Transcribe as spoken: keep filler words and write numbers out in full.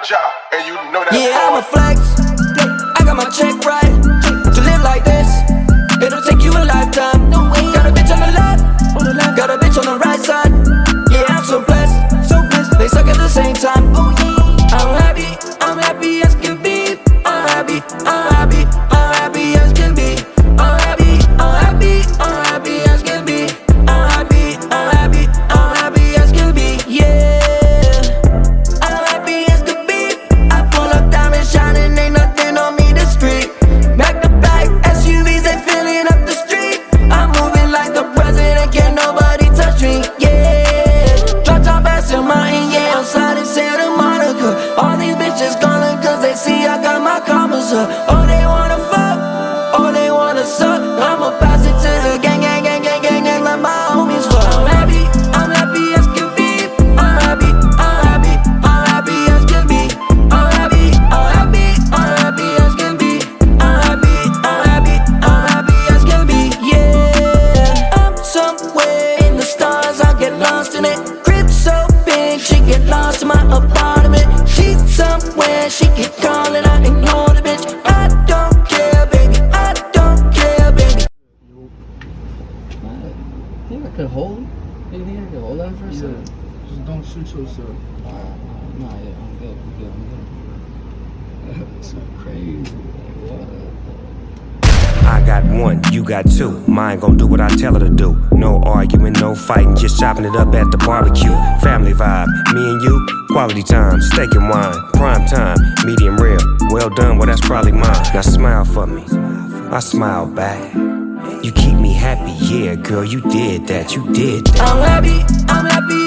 job, and you know that. Yeah, I'm a flex. I got my check right. To live like this, it'll take you a lifetime. Got a bitch on the left, got a bitch on the right side. Yeah, I'm so blessed, so blessed. They suck at the same time. I'm happy, I'm happy as can be. I'm happy, I'm happy, I'm happy as can be. I'm happy, I'm happy, I'm happy as can be. I'm happy, I'm happy, I'm happy as can be. Yeah, I'm happy as can be. I pull up diamonds shining, ain't nothing on me discreet. Back to back S U Vs, they filling up the street. I'm moving like the president, can't nobody touch me. Yeah, drop top ass in mountain, yeah, outside in Santa Monica. All these bitches calling cause they see I got my commas up. Oh, they wanna fuck, oh, they wanna suck. I'ma pass it to the gang, gang, gang, gang, gang, gang, like my homies fuck. I'm happy, I'm happy as can be. I'm happy, I'm happy, I'm happy as can be. I'm happy, I'm happy, I'm happy as can be. I'm happy, I'm happy, I'm happy as can be. Yeah, I'm somewhere in the stars, I get lost in it. Crib so big, she get lost in my apartment. She's somewhere, she keep calling, I ignore the bitch. I don't care, baby, I don't care, baby. I think I could hold. You think I could hold on for a second? Just don't shoot yourself. Uh, nah, yeah, I'm good, I'm good, I'm good. That's so crazy. What? I got one, you got two. Mine gon' do what I tell her to do. No arguing, no fighting, just chopping it up at the barbecue. Family vibe, me and you, quality time, steak and wine, prime time, medium rare, well done, well that's probably mine. Now smile for me, I smile back. You keep me happy, yeah girl, you did that, you did that. I'm happy, I'm happy